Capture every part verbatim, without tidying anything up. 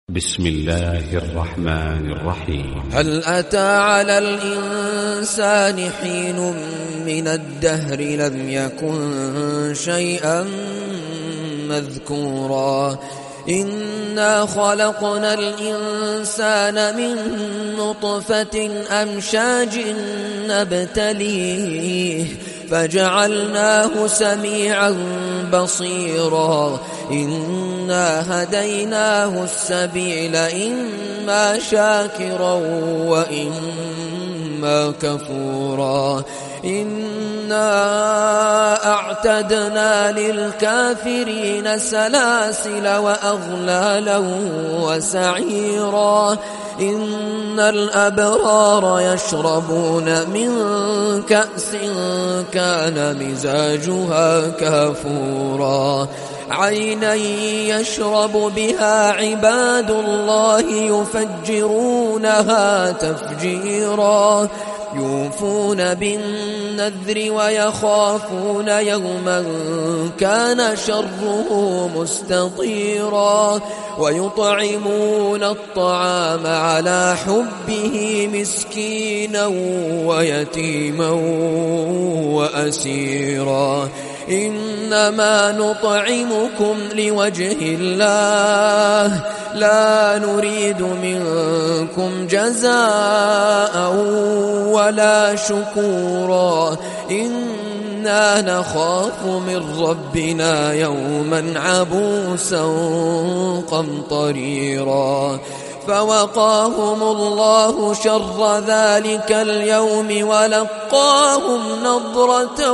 بسم الله الرحمن الرحيم. هل أتى على الإنسان حين من الدهر لم يكن شيئا مذكورا إنا خلقنا الإنسان من نطفة أمشاج نبتليه فجعلناه سميعا بصيرا إنا هديناه السبيل إما شاكرا وإما كفورا إنا أعتدنا للكافرين سلاسل وأغلالا وسعيرا إن الأبرار يشربون من كأس كان مزاجها كافورا عينا يشرب بها عباد الله يفجرونها تفجيرا يوفون بالنذر ويخافون يوما كان شره مستطيرا ويطعمون الطعام على حبه مسكينا ويتيما وأسيرا إنما نطعمكم لوجه الله لا نريد منكم جزاء ولا شكورا إنا نخاف من ربنا يوما عبوسا قمطريرا فوقاهم الله شر ذلك اليوم ولقاهم نضرة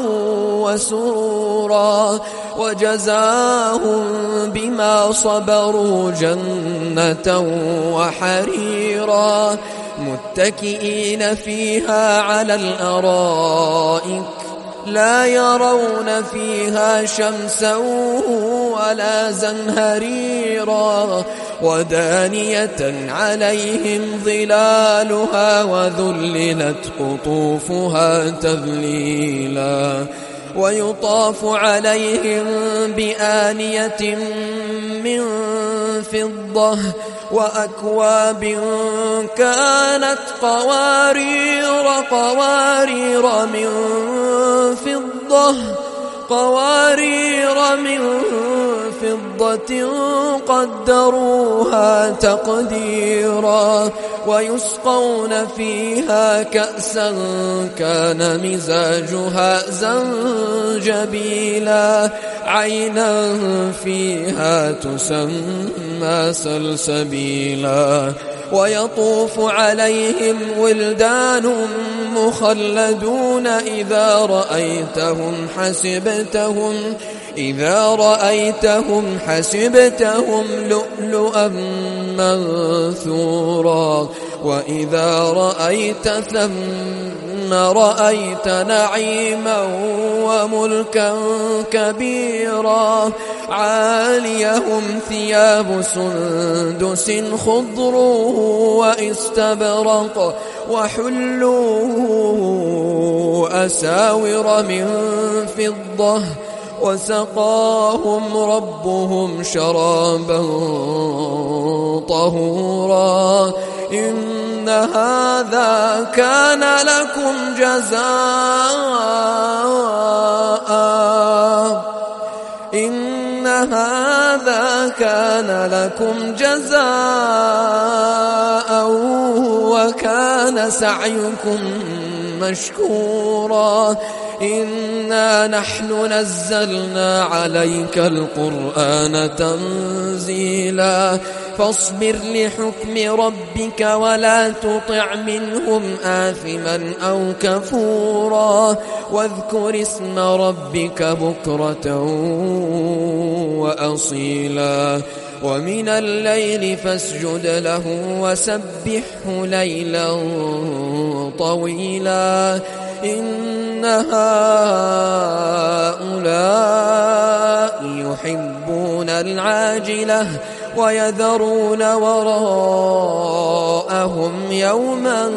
وسرورا وجزاهم بما صبروا جنة وحريرا متكئين فيها على الأرائك لا يرون فيها شمسا ولا زمهريرا ودانية عليهم ظلالها وذللت قطوفها تذليلا ويطاف عليهم بآنية من فضة وأكواب كانت قوارير قوارير من فضة قوارير من فضة قدروها تقديرا ويسقون فيها كأسا كان مزاجها زنجبيلا عينا فيها تسمى سلسبيلا ويطوف عليهم ولدان مخلدون إذا رأيتهم حسبتهم إذا رأيتهم حسبتهم لؤلؤا منثورا وإذا رأيت ثم رأيت نعيما وملكا كبيرا عاليهم ثياب سندس خضر واستبرق وحلوا أساور من فضة وسقاهم ربهم شرابا طهورا إن هذا كان لكم جزاء إن هذا كان لكم جزاء وكان سعيكم مشكورا إنا نحن نزلنا عليك القرآن تنزيلا فاصبر لحكم ربك ولا تطع منهم آثما أو كفورا واذكر اسم ربك بكرة وأصيلا ومن الليل فاسجد له وسبحه ليلا طويلا إن هؤلاء يحبون العاجلة ويذرون وراءهم يوما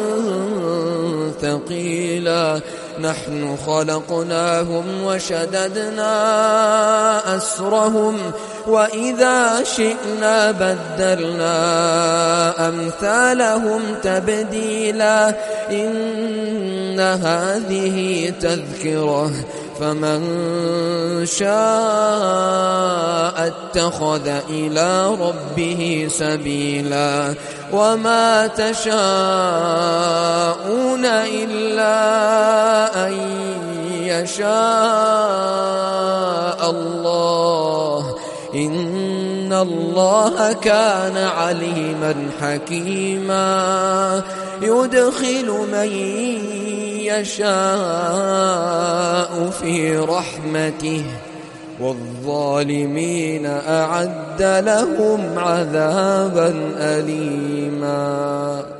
ثقيلا نحن خلقناهم وشددنا أسرهم وإذا شئنا بدلنا أمثالهم تبديلا إن هذه تذكرة فمن شاء اتخذ إلى ربه سبيلا وما تشاءون إلا أن يشاء الله إن الله كان عليما حكيما يدخل من يشاء في رحمته والظالمين أعد لهم عذابا أليما.